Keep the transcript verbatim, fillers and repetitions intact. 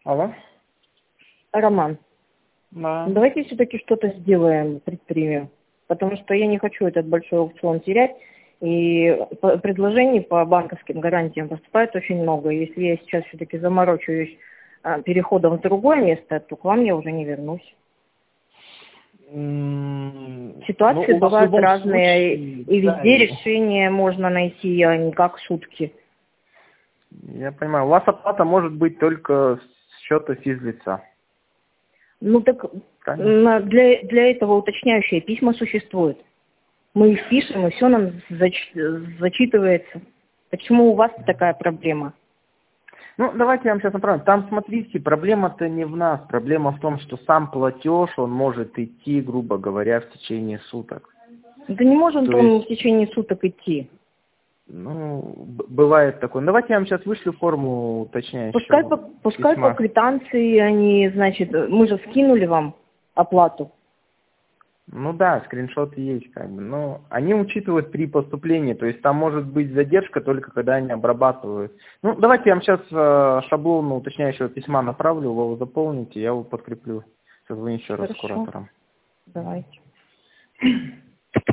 Алло. Роман, Да. давайте все-таки что-то сделаем, предпримем. Потому что я не хочу этот большой аукцион терять. И предложений по банковским гарантиям поступает очень много. Если я сейчас все-таки заморочусь переходом в другое место, то к вам я уже не вернусь. Ситуации ну, бывают разные, случае, и везде да, решение можно найти, а не как шутки. Я понимаю. У вас оплата может быть только с счета физлица. Ну так Правильно? для, для этого уточняющие письма существуют. Мы их пишем, и все нам зач, зачитывается. Почему у вас такая проблема? Ну, давайте я вам сейчас направлю. Там, смотрите, проблема-то не в нас. Проблема в том, что сам платеж, он может идти, грубо говоря, в течение суток. Да не может То он есть, в течение суток идти. Ну, бывает такое. Давайте я вам сейчас вышлю форму уточняющего Пускай по, пускай по письма. квитанции они, значит, мы же скинули вам оплату. Ну да, скриншоты есть как бы, но они учитывают при поступлении, то есть там может быть задержка только когда они обрабатывают. Ну давайте я вам сейчас э, шаблон уточняющего письма направлю, вы его заполните, я его подкреплю. Созвоню еще раз с Хорошо. куратором. Давайте.